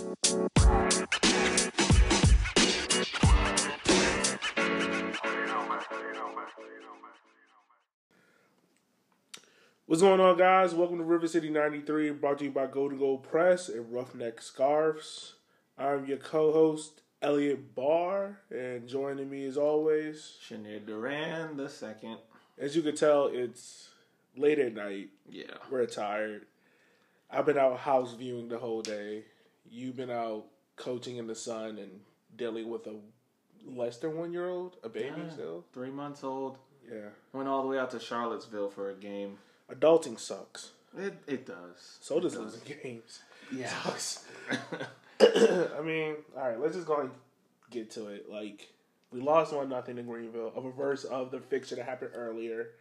What's going on, guys? Welcome to River City 93, brought to you by Go to Go Press and Roughneck Scarves. I'm your co-host, Elliot Barr, and joining me as always, Shanir Duran the second. As you can tell, it's late at night. Yeah. We're tired. I've been out house viewing the whole day. You've been out coaching in the sun and dealing with a less than 1 year old, a baby still. 3 months old. Yeah. Went all the way out to Charlottesville for a game. Adulting sucks. It does. So does losing games. Yeah. Sucks. I mean, all right, let's just go and get to it. Like, we lost 1-0 in Greenville, a reverse of the fixture that happened earlier.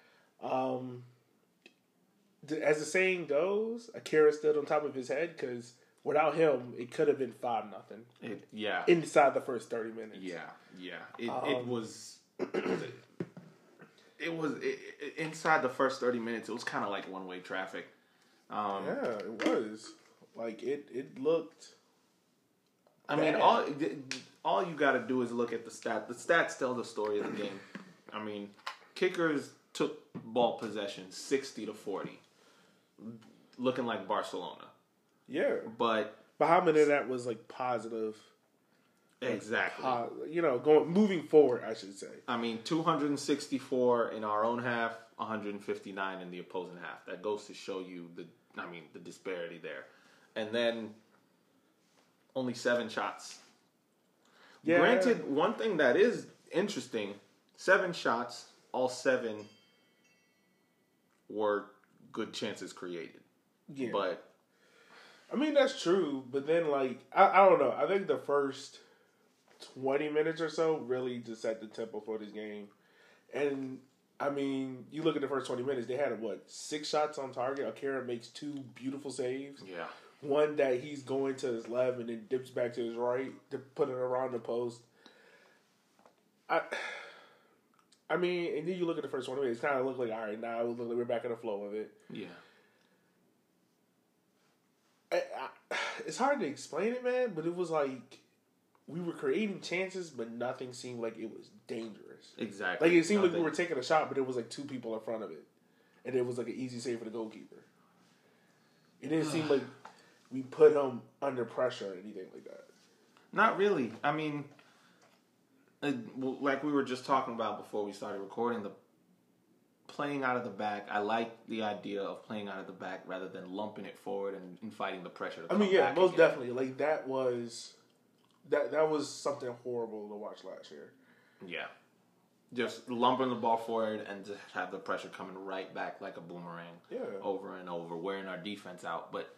As the saying goes, Akira stood on top of his head because without him, it could have been 5-0. Yeah. Inside the first 30 minutes. Yeah. It was. It was inside the first 30 minutes. It was kind of like one-way traffic. Yeah, it was. Like it looked. I mean, all you got to do is look at the stats. The stats tell the story of the game. I mean, kickers took ball possession 60-40, looking like Barcelona. Yeah, but how many of that was like positive? Exactly. Moving forward, I should say. I mean, 264 in our own half, 159 in the opposing half. That goes to show you the disparity there. And then only 7 shots. Yeah. Granted, one thing that is interesting, 7 shots, all 7 were good chances created. Yeah. But I mean, that's true. But then, like, I don't know. I think the first 20 minutes or so really just set the tempo for this game. And, I mean, you look at the first 20 minutes, they had, 6 shots on target. Akira makes 2 beautiful saves. Yeah. One that he's going to his left and then dips back to his right to put it around the post. I mean, and then you look at the first 20 minutes, it kind of looked like, all right, now it look like we're back in the flow of it. Yeah. It's hard to explain it, man, but it was like we were creating chances, but nothing seemed like it was dangerous. Exactly. Like, it seemed like we were taking a shot, but it was like 2 people in front of it. And it was like an easy save for the goalkeeper. It didn't seem like we put him under pressure or anything like that. Not really. I mean, like we were just talking about before we started recording, the playing out of the back. I like the idea of playing out of the back rather than lumping it forward and fighting the pressure. I mean, yeah, most definitely. Like, that was something horrible to watch last year. Yeah. Just lumping the ball forward and just have the pressure coming right back like a boomerang. Yeah. Over and over, wearing our defense out. But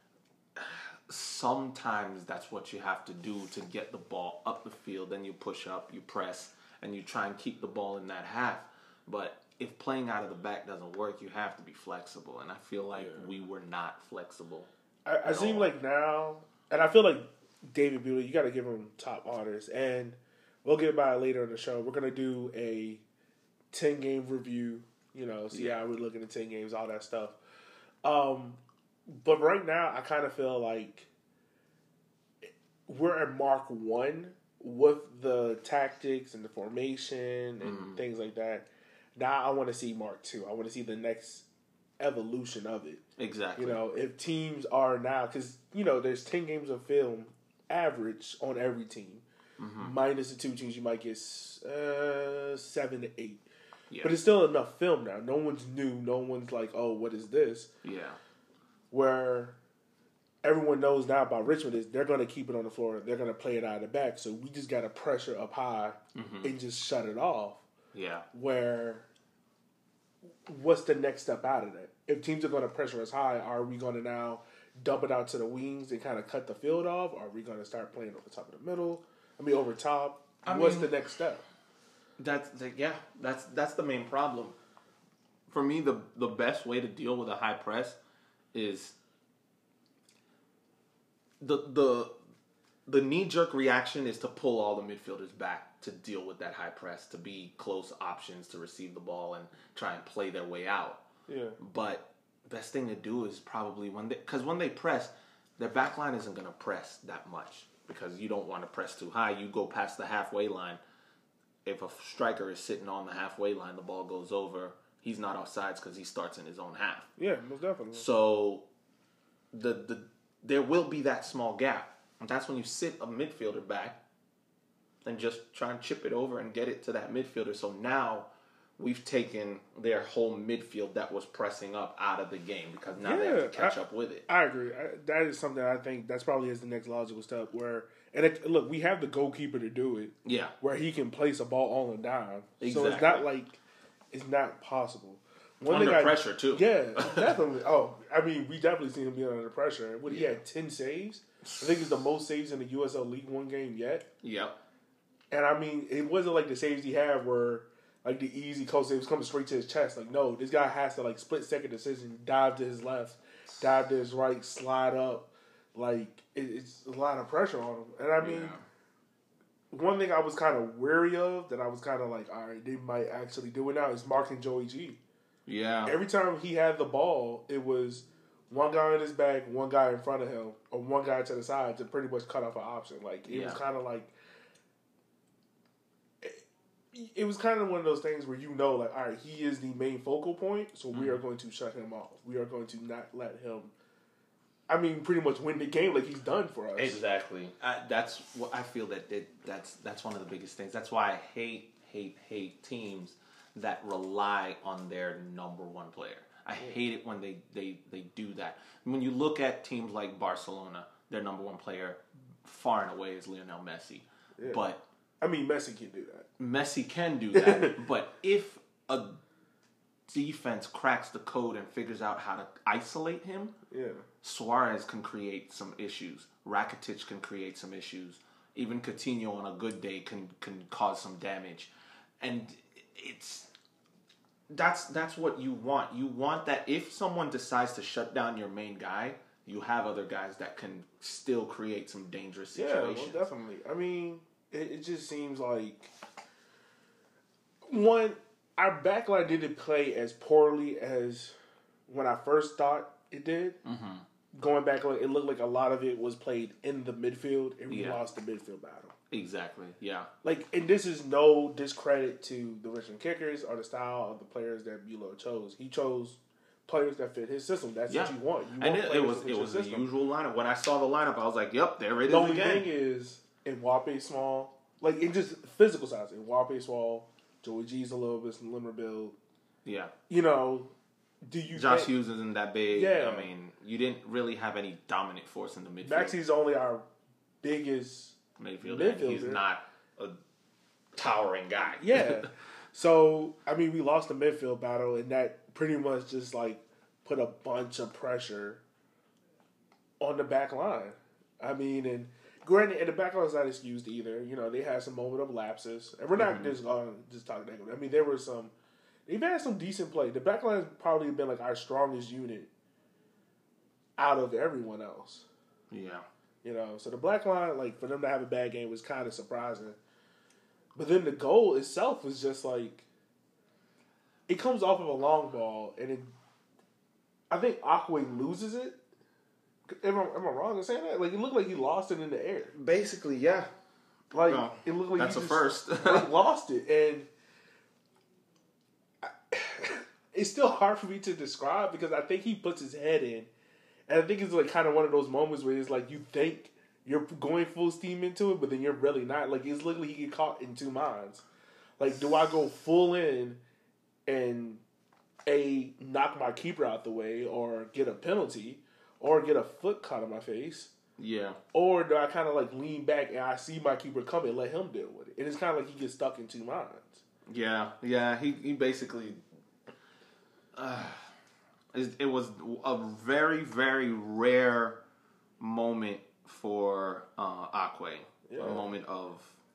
sometimes that's what you have to do to get the ball up the field. Then you push up, you press, and you try and keep the ball in that half. But if playing out of the back doesn't work, you have to be flexible. And I feel like we were not flexible. I seem like now, and I feel like David Buehler, you got to give him top honors. And we'll get by it later in the show. We're going to do a 10-game review, see how we're looking at 10 games, all that stuff. But right now, I kind of feel like we're at Mark 1 with the tactics and the formation and things like that. Now I want to see Mark 2. I want to see the next evolution of it. Exactly. If teams are now, because, there's 10 games of film average on every team. Minus the 2 teams, you might get 7 to 8. Yeah. But it's still enough film now. No one's new. No one's like, oh, what is this? Yeah. Where everyone knows now about Richmond is they're going to keep it on the floor. They're going to play it out of the back. So we just got to pressure up high and just shut it off. Yeah. Where, what's the next step out of that? If teams are going to pressure us high, are we going to now dump it out to the wings and kind of cut the field off? Are we going to start playing over top of the middle? Over top. What's the next step? That's the main problem. For me, the best way to deal with a high press is the knee-jerk reaction is to pull all the midfielders back to deal with that high press, to be close options to receive the ball and try and play their way out. Yeah. But best thing to do is probably when they press, their back line isn't going to press that much because you don't want to press too high. You go past the halfway line. If a striker is sitting on the halfway line, the ball goes over. He's not offsides because he starts in his own half. Yeah, most definitely. So there will be that small gap. And that's when you sit a midfielder back and just try and chip it over and get it to that midfielder. So now we've taken their whole midfield that was pressing up out of the game because now they have to catch up with it. I agree. That is something I think that's probably is the next logical step where, look, we have the goalkeeper to do it. Yeah. Where he can place a ball on and down. Exactly. So it's not like, it's not possible. Under pressure, too. Yeah, definitely. Oh, I mean, we definitely seen him being under pressure. He had 10 saves? I think it's the most saves in the USL League One game yet. Yep. And I mean, it wasn't like the saves he had were like the easy coast saves coming straight to his chest. Like, no, this guy has to like split second decision, dive to his left, dive to his right, slide up. Like, it's a lot of pressure on him. And I mean, one thing I was kind of wary of that I was kind of like, all right, they might actually do it now is marking Joey G. Yeah. Every time he had the ball, it was one guy on his back, one guy in front of him, or one guy to the side to pretty much cut off an option. Like, it was kind of like, it was kind of one of those things where you know, like, all right, he is the main focal point, so we are going to shut him off. We are going to not let him, I mean, pretty much win the game like he's done for us. Exactly. That's what I feel that's one of the biggest things. That's why I hate teams that rely on their number one player. I hate it when they do that. When you look at teams like Barcelona, their number one player far and away is Lionel Messi. Yeah. But I mean, Messi can do that. Messi can do that. But if a defense cracks the code and figures out how to isolate him, Suarez can create some issues. Rakitic can create some issues. Even Coutinho on a good day can cause some damage. And that's what you want. You want that if someone decides to shut down your main guy, you have other guys that can still create some dangerous situations. Yeah, well, definitely. I mean, it just seems like one, our backline didn't play as poorly as when I first thought it did. Mm-hmm. Going back, it looked like a lot of it was played in the midfield, and we lost the midfield battle. Exactly, yeah. Like, and this is no discredit to the Richmond Kickers or the style of the players that Bulow chose. He chose players that fit his system. That's what you want. It was the usual lineup. When I saw the lineup, I was like, "Yep, there it is." The only thing is, Mbappe small, like in just physical size. Mbappe small, Joey G's a little bit slimmer build. Yeah, you know. Josh Hughes isn't that big. Yeah, I mean, you didn't really have any dominant force in the midfield. Maxi's only our biggest midfielder. He's not a towering guy. Yeah. So, I mean, we lost the midfield battle, and that pretty much just, like, put a bunch of pressure on the back line. I mean, and granted, and the back line's not excused either. You know, they had some moment of lapses. And we're not just talking negative. I mean, they've had some decent play. The back line has probably been, like, our strongest unit out of everyone else. Yeah. You know, so the black line, like, for them to have a bad game was kind of surprising. But then the goal itself was just like, it comes off of a long ball, and I think Aquay loses it. Am I wrong in saying that? Like, it looked like he lost it in the air. Basically, yeah. Like, it looked like that's he a first. like, lost it, and it's still hard for me to describe because I think he puts his head in. And I think it's like kind of one of those moments where it's like you think you're going full steam into it, but then you're really not. Like, it's literally he get caught in two minds. Like, do I go full in and knock my keeper out the way or get a penalty or get a foot caught in my face? Yeah. Or do I kind of like lean back and I see my keeper coming and let him deal with it? And it's kind of like he gets stuck in two minds. Yeah. He basically... It was a very, very rare moment for Aquay. Yeah. A moment of...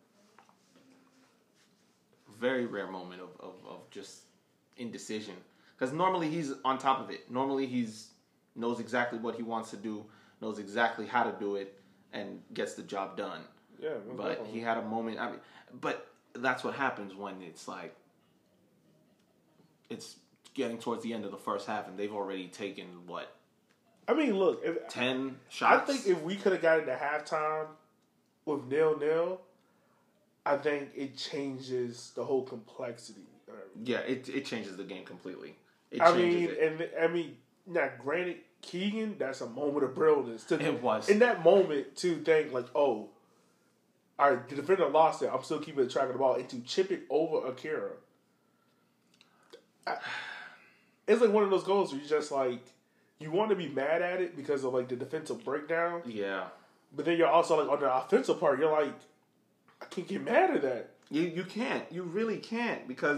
Very rare moment of just indecision. Because normally he's on top of it. Normally he's knows exactly what he wants to do, knows exactly how to do it, and gets the job done. Yeah, but he had a moment... I mean, but that's what happens when it's like... It's... getting towards the end of the first half, and they've already taken, I mean, look, 10 I shots. think if we could have gotten to halftime with 0-0, I think it changes the whole complexity. Yeah, it changes the game completely. Now granted, Keegan, that's a moment of brilliance. It was. In that moment to think like, oh, all right, the defender lost it. I'm still keeping track of the ball, and to chip it over Akira. It's like one of those goals where you just like, you want to be mad at it because of like the defensive breakdown. Yeah. But then you're also like on the offensive part, you're like, I can't get mad at that. You can't. You really can't because.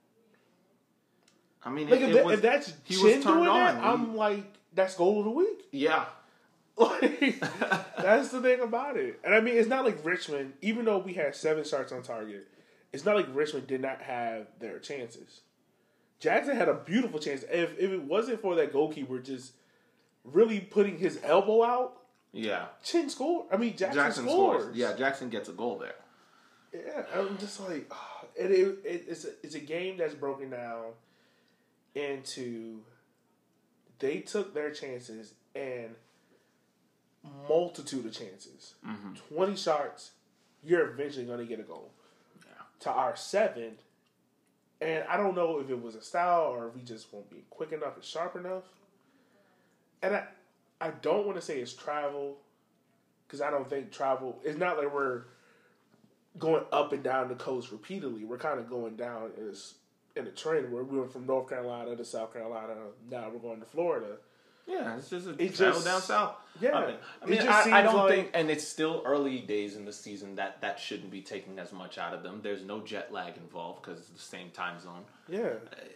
I mean, like if that's Chin doing that, I'm like, that's goal of the week. Yeah. Like, that's the thing about it. And I mean, it's not like Richmond, even though we had 7 shots on target, it's not like Richmond did not have their chances. Jackson had a beautiful chance. If it wasn't for that goalkeeper just really putting his elbow out, yeah, Chin scored. I mean, Jackson scores. Yeah, Jackson gets a goal there. Yeah, I'm just like, it's a game that's broken down into they took their chances and multitude of chances. 20 shots, you're eventually going to get a goal. Yeah. To our 7, and I don't know if it was a style or if we just won't be quick enough and sharp enough. And I don't want to say it's travel, because I don't think travel, it's not like we're going up and down the coast repeatedly. We're kind of going down in a trend where we went from North Carolina to South Carolina. Now we're going to Florida. Yeah, it's just travel down south. Yeah. I don't think, and it's still early days in the season, that shouldn't be taking as much out of them. There's no jet lag involved because it's the same time zone. Yeah.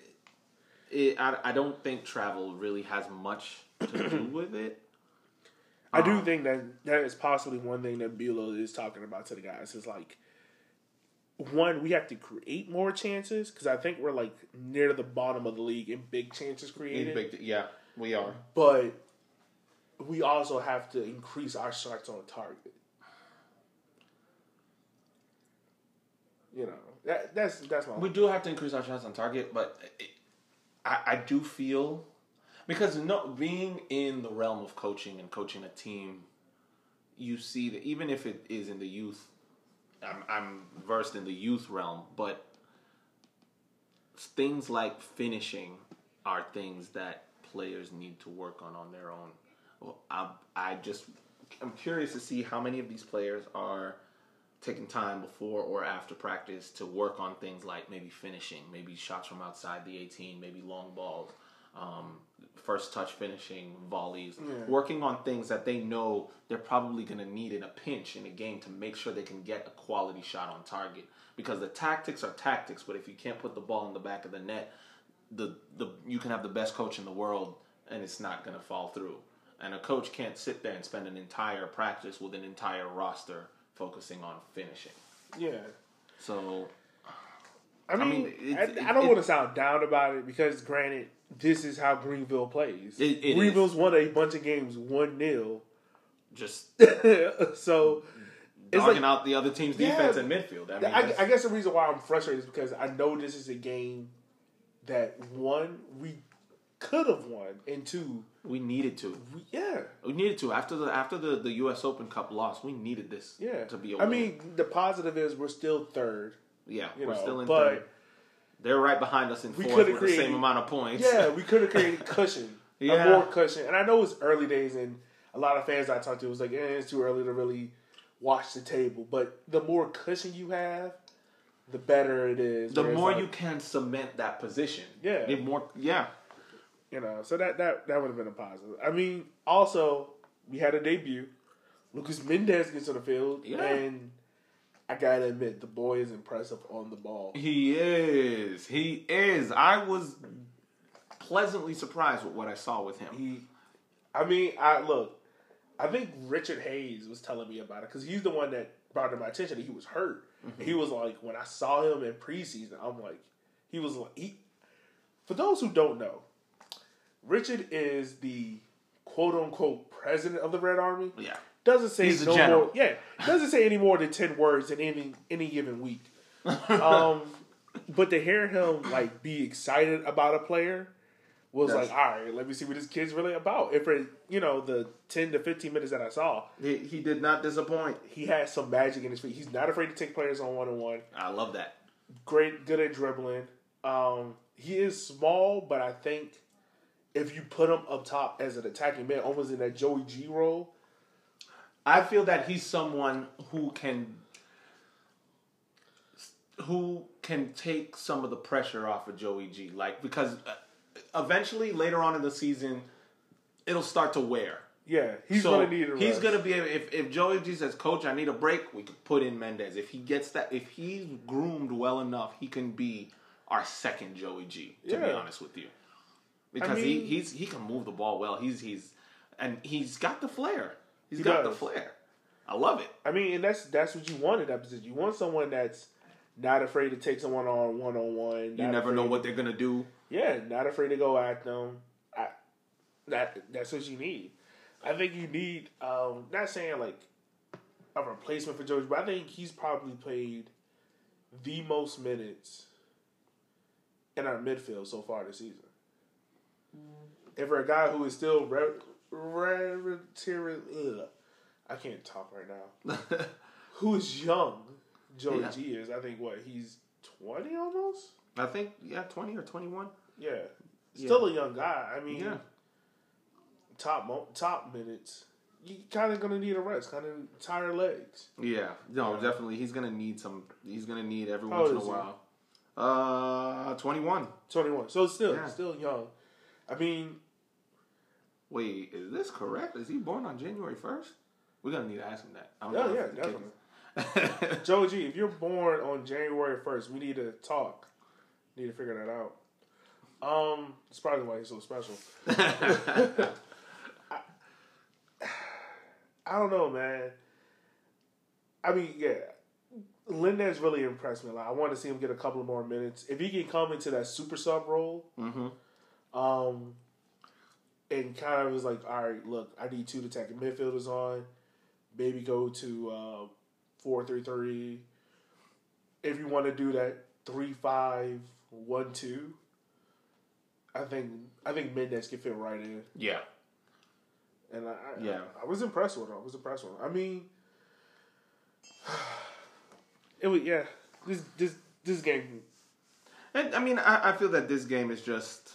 I don't think travel really has much to do with it. I do think that is possibly one thing that Buelow is talking about to the guys. Is like, one, we have to create more chances because I think we're like near the bottom of the league in big chances created. Yeah, we are. But we also have to increase our shots on target. You know, that's my. We do have to increase our shots on target, but I do feel, because being in the realm of coaching and coaching a team, you see that even if it is in the youth, I'm versed in the youth realm, but things like finishing are things that players need to work on their own. Well, I'm curious to see how many of these players are taking time before or after practice to work on things like maybe finishing, maybe shots from outside the 18, maybe long balls, first touch finishing, volleys, working on things that they know they're probably going to need in a pinch in a game to make sure they can get a quality shot on target. Because the tactics are tactics, but if you can't put the ball in the back of the net, you can have the best coach in the world and it's not going to fall through. And a coach can't sit there and spend an entire practice with an entire roster focusing on finishing. Yeah. So, I don't want to sound down about it because, granted, this is how Greenville plays. Greenville's won a bunch of games 1-0. Just so it's dogging out the other team's defense and midfield. I guess the reason why I'm frustrated is because I know this is a game that, one, we could have won, and two, we needed to. We needed to. After the U.S. Open Cup loss, we needed this to be a win. I mean, the positive is we're still third. Yeah, we're still in third. They're right behind us in fourth with the same amount of points. Yeah, we could have created cushion. More cushion. And I know it's early days, and a lot of fans I talked to was like, it's too early to really watch the table. But the more cushion you have, the better it is. The more you can cement that position. Yeah. The more, You know, so that would have been a positive. I mean, also, we had a debut. Lucas Mendez gets on the field, and I gotta admit, the boy is impressive on the ball. He is. I was pleasantly surprised with what I saw with him. I think Richard Hayes was telling me about it, because he's the one that brought to my attention that he was hurt. Mm-hmm. He was like, when I saw him in preseason, I'm like, for those who don't know, Richard is the quote-unquote president of the Red Army. Yeah. Doesn't say He's the general. more. Yeah. Doesn't say any more than 10 words in any given week. But to hear him be excited about a player was like, all right, let me see what this kid's really about. And for, the 10 to 15 minutes that I saw, he did not disappoint. He has some magic in his feet. He's not afraid to take players on one-on-one. I love that. Good at dribbling. He is small, but I think if you put him up top as an attacking man, almost in that Joey G role, I feel that he's someone who can take some of the pressure off of Joey G. Because eventually, later on in the season, it'll start to wear. Yeah, he's going to need a rest. He's going to be able, if Joey G says, "Coach, I need a break," we could put in Mendez. If he's groomed well enough, he can be our second Joey G. To be honest with you, because he can move the ball well. He's got the flair. He's got the flair. I love it. I mean, and that's what you want in that position. You want someone that's not afraid to take someone on one-on-one. You never know what they're gonna do. Yeah, not afraid to go at them. That's what you need. I think you need, not saying like a replacement for George, but I think he's probably played the most minutes in our midfield so far this season. And for a guy who is still I can't talk right now. Who is young, Joey G is. I think he's 20 almost? I think 20 or 21. Yeah. Still a young guy. I mean, top minutes. You kind of gonna need a rest, kind of tired legs. Yeah, definitely. He's gonna need every once in a while. 21. 21. So still young. I mean, wait, is this correct? Is he born on January 1st? We're gonna need to ask him that. Yeah, definitely. Joey G, if you're born on January 1st, we need to talk. Need to figure that out. It's probably why he's so special. I don't know, man. I mean, Lindez really impressed me. Like, I want to see him get a couple of more minutes. If he can come into that super sub role, and kind of was like, all right, look, I need 2 attacking midfielders on. Maybe go to 4-3-3. If you want to do that 3-5-1-2, I think Mendez can fit right in. Yeah. And I was impressed with him. I mean, it was this game. I mean, I feel that this game is just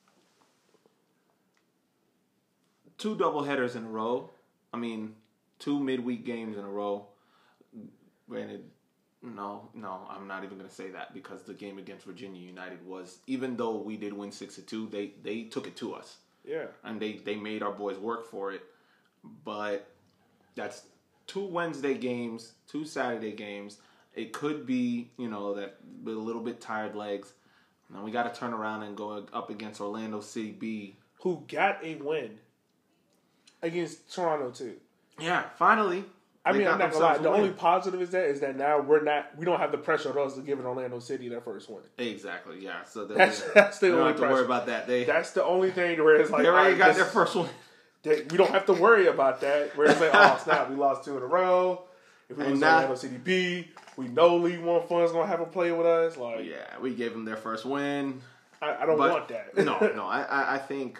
2 doubleheaders in a row. I mean, 2 midweek games in a row. Granted, no, I'm not even going to say that because the game against Virginia United was, even though we did win 6-2, they took it to us. Yeah. And they made our boys work for it. But that's 2 Wednesday games, 2 Saturday games. It could be, that with a little bit tired legs. Now we got to turn around and go up against Orlando City B. Who got a win against Toronto too. Yeah, finally. I mean, I'm not gonna lie. The only positive is that now we don't have the pressure on us to give Orlando City their first win. Exactly. Yeah. So that's the only. Don't have to worry about that. That's the only thing where it's like they already got their first one. We don't have to worry about that. Where it's like, oh snap, we lost 2 in a row. If we lose Orlando City B, we know League One Fund's gonna have a play with us. Like, yeah, we gave them their first win. I don't want that. No. I think.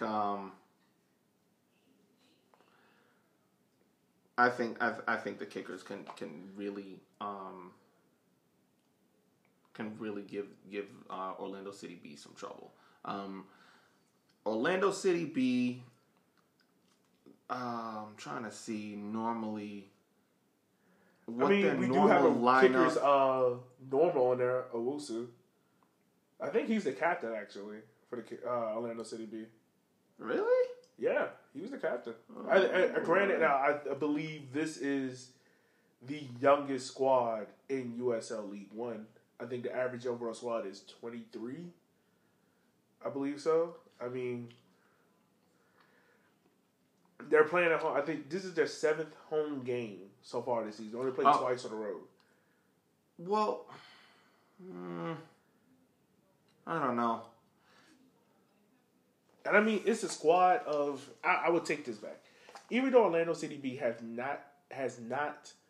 I think the kickers can really give Orlando City B some trouble. Orlando City B. I'm trying to see normally. What we do have a kickers normal on there, Owusu. I think he's the captain actually for the Orlando City B. Really? Yeah, he was the captain. Granted, now I believe this is the youngest squad in USL League One. I think the average overall squad is 23. I believe so. I mean, they're playing at home. I think this is their 7th home game so far this season. They only played twice on the road. Well, I don't know. And I mean, it's a squad of. I would take this back. Even though Orlando City B has not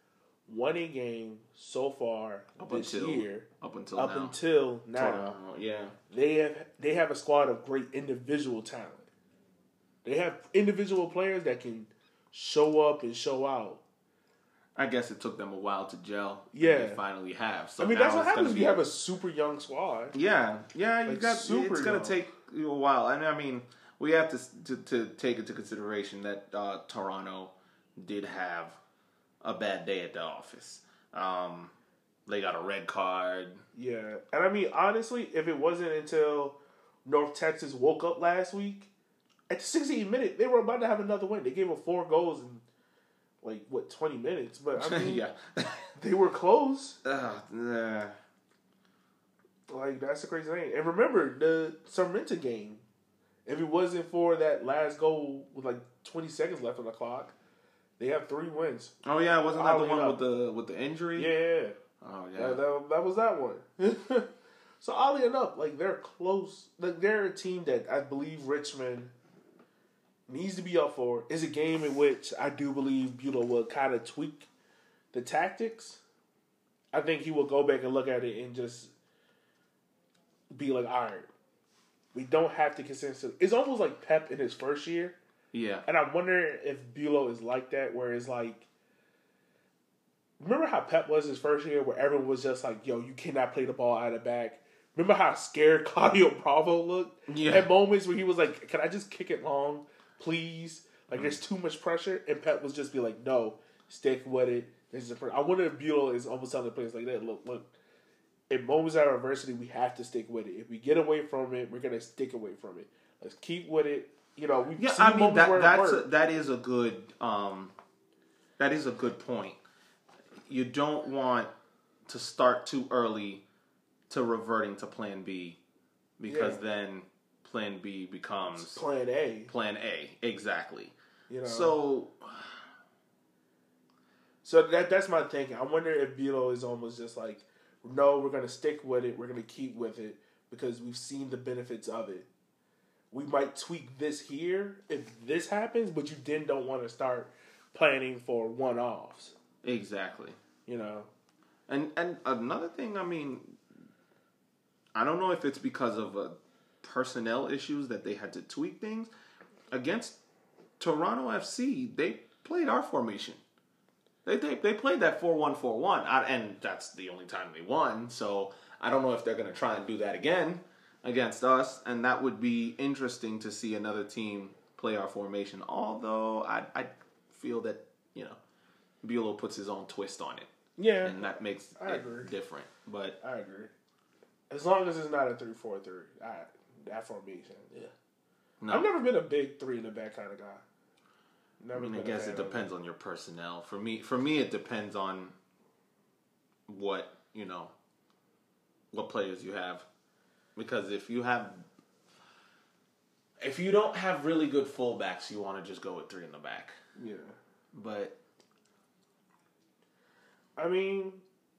won a game so far this year. Up until now. Toronto, yeah. They have a squad of great individual talent. They have individual players that can show up and show out. I guess it took them a while to gel. Yeah, they finally have. So I mean, that's what happens when you have a super young squad. Yeah. It's going to take a while. And I mean, we have to take into consideration that Toronto did have a bad day at the office. They got a red card. Yeah, and I mean, honestly, if it wasn't until North Texas woke up last week, at the 68th minute, they were about to have another win. They gave up 4 goals in, 20 minutes? But, I mean, they were close. Yeah. That's the crazy thing. And remember, the Sarmiento game, if it wasn't for that last goal with, 20 seconds left on the clock, they have 3 wins. Oh, yeah, wasn't that the one with the injury? Yeah. Oh, yeah. That was that one. So, oddly enough, they're close. They're a team that I believe Richmond needs to be up for. Is a game in which I do believe Buelow will kind of tweak the tactics. I think he will go back and look at it and just be like, all right, we don't have to consistently. It's almost like Pep in his first year. Yeah. And I wonder if Buelow is like that, where it's remember how Pep was his first year, where everyone was just like, yo, you cannot play the ball out of the back. Remember how scared Claudio Bravo looked? Yeah. At moments where he was like, can I just kick it long, please? There's too much pressure. And Pep was just be like, no, stick with it. I wonder if Buelow is almost telling the players like that. Look, in moments of adversity, we have to stick with it. If we get away from it, we're going to stick away from it. Let's keep with it. We've seen moments where that is a good point. You don't want to start too early to reverting to Plan B, because then Plan B becomes Plan A. Plan A, exactly. So that's my thinking. I wonder if Buelow is almost just like, no, we're going to stick with it. We're going to keep with it because we've seen the benefits of it. We might tweak this here if this happens, but you then don't want to start planning for one-offs. Exactly. And another thing, I mean, I don't know if it's because of personnel issues that they had to tweak things. Against Toronto FC, they played our formation. They played that 4-1-4-1, and that's the only time they won. So I don't know if they're going to try and do that again against us, and that would be interesting to see another team play our formation. Although I feel that Buelow puts his own twist on it. Yeah, and that makes it different. But I agree. As long as it's not a 3-4-3, that formation. Yeah, no. I've never been a big 3 in the back kind of guy. I guess it depends on your personnel. For me, it depends on what players you have. Because if you don't have really good fullbacks, you want to just go with 3 in the back. Yeah, but I mean,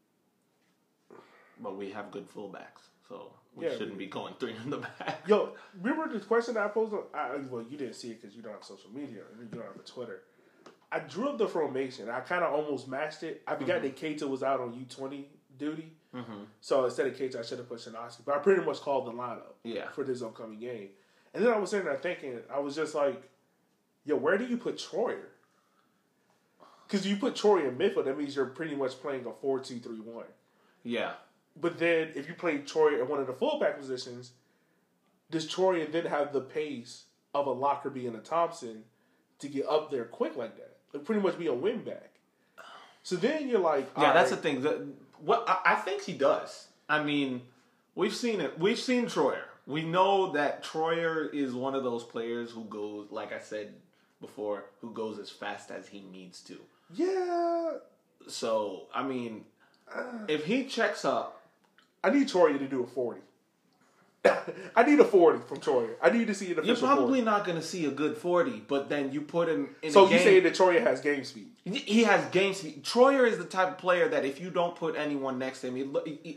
but we have good fullbacks, so we shouldn't be going 3 in the back. Yo, remember the question that I posed? Well, you didn't see it because you don't have social media and you don't have a Twitter. I drew up the formation. I kind of almost matched it. I forgot that Keita was out on U20 duty. Mm-hmm. So instead of Keita, I should have put Shinovsky. But I pretty much called the lineup for this upcoming game. And then I was sitting there thinking, I was just like, yo, where do you put Troyer? Because you put Troyer in midfield, that means you're pretty much playing a 4-2-3-1. Yeah. But then if you play Troyer in one of the fullback positions, does Troyer then have the pace of a Lockerbie and a Thompson to get up there quick like that? Like pretty much be a wing back. So then you're like, that's the thing. What I think he does. I mean, we've seen it. We've seen Troyer. We know that Troyer is one of those players who goes, like I said before, who goes as fast as he needs to. Yeah. So, I mean, if he checks up, I need Troyer to do a 40. I need a 40 from Troyer. I need to see an official 40. You're probably not going to see a good 40, but then you put him in a game. So you say that Troyer has game speed? He has game speed. Troyer is the type of player that if you don't put anyone next to him,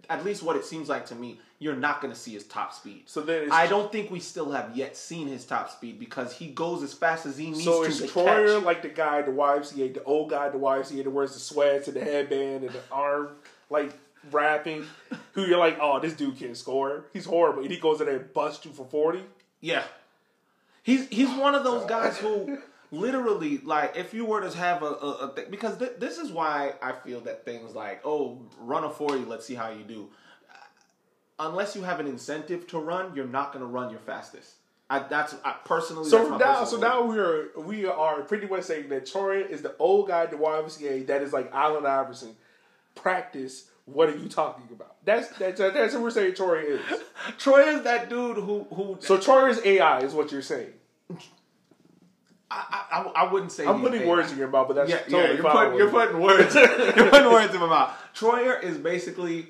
at least what it seems like to me, you're not going to see his top speed. So then I don't think we still have yet seen his top speed because he goes as fast as he needs so to. is to Troyer catch. like the guy at the YMCA, the old guy at the YMCA that wears the sweats and the headband and the arm, like, rapping, who you're like, oh, this dude can't score. He's horrible. And he goes in there and busts you for 40? Yeah. He's one of those guys who literally, like, if you were to have a thing, because this is why I feel that things like, oh, run a 40, let's see how you do. Unless you have an incentive to run, you're not going to run your fastest. Personally, So that's my now we are pretty much saying that Troy is the old guy at the YMCA that is like Allen Iverson. Practice. What are you talking about? That's what we're saying. Troy is. Troy is that dude who. So Troy is AI, is what you're saying. I wouldn't say. I'm putting words in your mouth, but that's totally fine. You're putting words. You're putting words in my mouth. Troyer is basically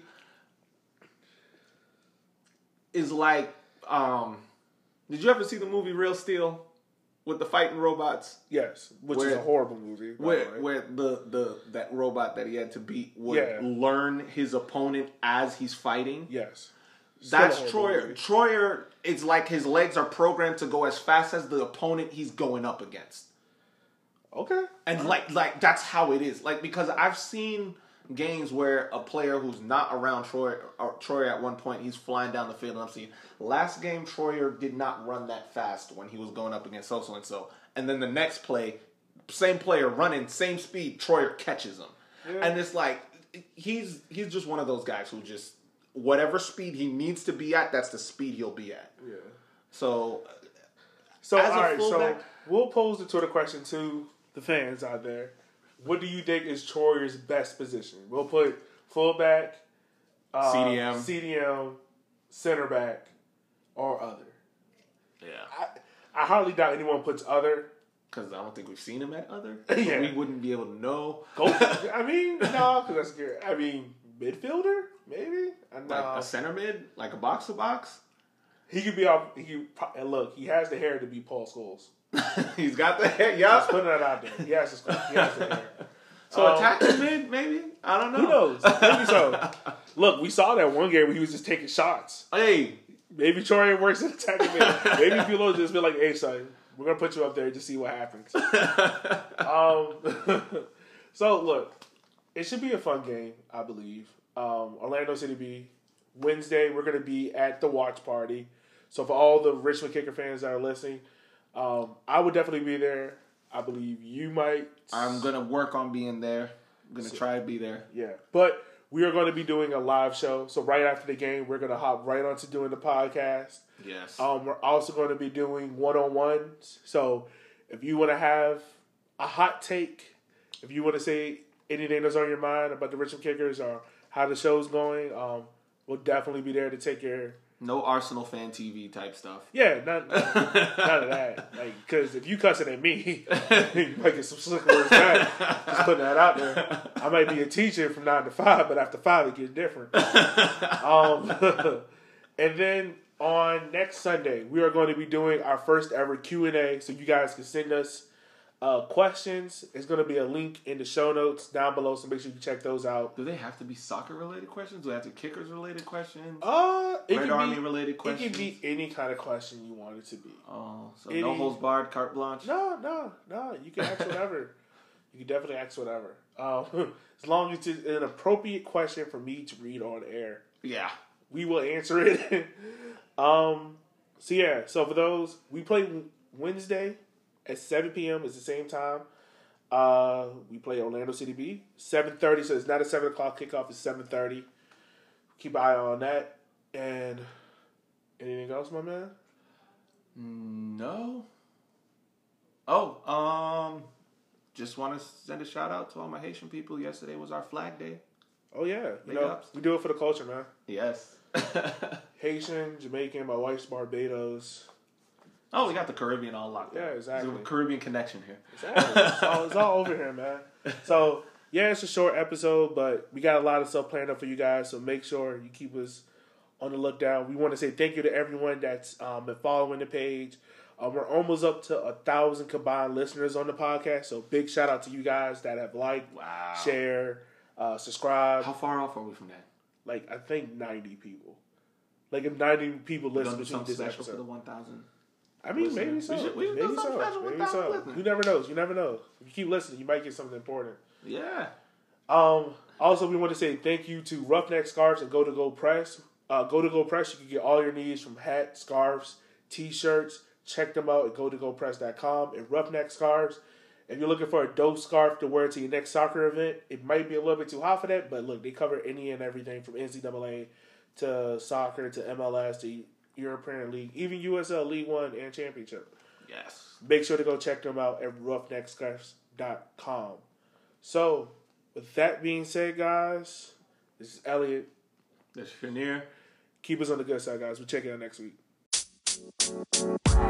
like. Did you ever see the movie Real Steel with the fighting robots? Yes, which is a horrible movie. Where that robot that he had to beat would learn his opponent as he's fighting. Yes. That's Troyer. Troyer, it's like his legs are programmed to go as fast as the opponent he's going up against. Okay. And like that's how it is. Like, because I've seen games where a player who's not around Troyer at one point, he's flying down the field, and I'm seeing last game Troyer did not run that fast when he was going up against so and so. And then the next play, same player running, same speed, Troyer catches him. Yeah. And it's like he's just one of those guys who just whatever speed he needs to be at, that's the speed he'll be at. Yeah. So all right, so we'll pose the Twitter question to the fans out there. What do you think is Troyer's best position? We'll put fullback, CDM, center back, or other. Yeah. I hardly doubt anyone puts other. Because I don't think we've seen him at other. Yeah. We wouldn't be able to know. I mean, no, because that's scary. I mean, midfielder, maybe? Like a center mid? Like a box-to-box? He could be off. And look, he has the hair to be Paul Scholes. He's got the hair, yeah. Let's put that out there. He has the hair. So attacking mid, maybe? I don't know. Who knows? Maybe so. Look, we saw that one game where he was just taking shots. Hey. Maybe Troy works in attacking mid. Maybe if you look, just be like, hey, son, we're going to put you up there to see what happens. So, look, it should be a fun game, I believe. Orlando City B. Wednesday, we're going to be at the watch party. So, for all the Richmond Kicker fans that are listening, I would definitely be there. I believe you might. I'm going to work on being there. I'm going to try to be there. Yeah. But we are going to be doing a live show. So right after the game, we're going to hop right onto doing the podcast. Yes. We're also going to be doing one-on-ones. So if you want to have a hot take, if you want to say anything that's on your mind about the Richmond Kickers or how the show's going, we'll definitely be there to take your... No Arsenal fan TV type stuff. Yeah, none of that. Like, because if you cussing at me, you might get some slick words back. Just putting that out there. I might be a teacher from 9 to 5, but after 5 it gets different. And then on next Sunday, we are going to be doing our first ever Q&A, so you guys can send us questions. There's going to be a link in the show notes down below, so make sure you check those out. Do they have to be soccer-related questions? Do they have to be Kickers-related questions? Red Army-related questions? It can be any kind of question you want it to be. Oh, so no holds barred, carte blanche? No. You can ask whatever. You can definitely ask whatever. As long as it's an appropriate question for me to read on air. Yeah. We will answer it. So for those, we play Wednesday at 7 p.m. It's the same time. We play Orlando City B. 7:30, so it's not a 7 o'clock kickoff. It's 7:30. Keep an eye on that. And anything else, my man? No. Just want to send a shout out to all my Haitian people. Yesterday was our Flag Day. Oh, yeah. We do it for the culture, man. Yes. Haitian, Jamaican, my wife's Barbados. Oh, we got the Caribbean all locked up. Yeah, exactly. There's a Caribbean connection here. Exactly. It's all over here, man. So, yeah, it's a short episode, but we got a lot of stuff planned up for you guys, so make sure you keep us on the lookdown. We want to say thank you to everyone that's been following the page. We're almost up to 1,000 combined listeners on the podcast, so big shout out to you guys that have liked, shared, subscribed. How far off are we from that? like I think 90 people. Like if 90 people listen to to this special episode for the 1,000. I mean, maybe so. We should maybe do something special Maybe 1,000 so. listeners. You never know. You never know. If you keep listening, you might get something important. Yeah. Also, we want to say thank you to Roughneck Scarves and Go to Go Press. Go to Go Press, you can get all your needs from hats, scarves, t-shirts. Check them out at gotogopress.com. And Roughneck Scarves, if you're looking for a dope scarf to wear to your next soccer event, it might be a little bit too hot for that, but look, they cover any and everything from NCAA to soccer to MLS to European League, even USL League One and Championship. Yes. Make sure to go check them out at roughneckscarves.com. So, with that being said, guys, this is Elliot. This is Shanier. Keep us on the good side, guys. We'll check you out next week.